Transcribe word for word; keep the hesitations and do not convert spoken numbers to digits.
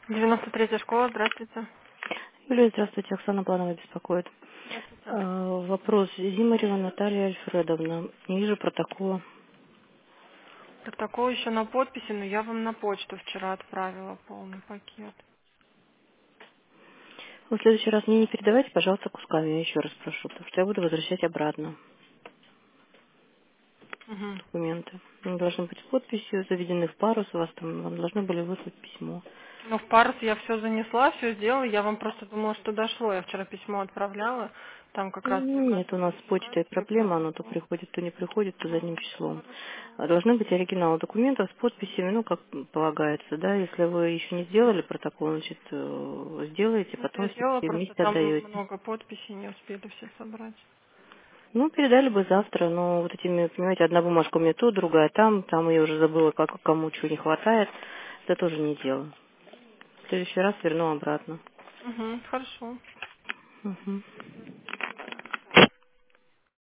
девяносто третья школа, здравствуйте. Юлия, здравствуйте, Оксана Планова беспокоит. Здравствуйте. А, Вопрос. Зимарева Наталья Альфредовна. Не вижу протокола. Протокол еще на подписи, но я вам на почту вчера отправила полный пакет. Вы в следующий раз мне не передавайте, пожалуйста, кусками, я еще раз прошу, потому что я буду возвращать обратно Угу. документы. Они должны быть с подписью, заведены в парус, у вас там, вам должны были выслать письмо. Ну, в парус я все занесла, все сделала. Я вам просто думала, что дошло. Я вчера письмо отправляла. Там как раз Нет, у приказ нас с почтой и проблема, оно то протокол. приходит, то не приходит, то задним числом. Хорошо. А Должны быть оригиналы документов с подписями, ну, как полагается, да, если вы еще не сделали протокол, значит, э, сделаете, Ну, потом я сделала, все просто вместе там отдаете. много подписей, не успели все собрать. Ну, передали бы завтра, но вот этими, понимаете, одна бумажка у меня тут, другая там, там я уже забыла, как кому чего не хватает. Это тоже не дело. В следующий раз верну обратно. Угу, хорошо. Мгм.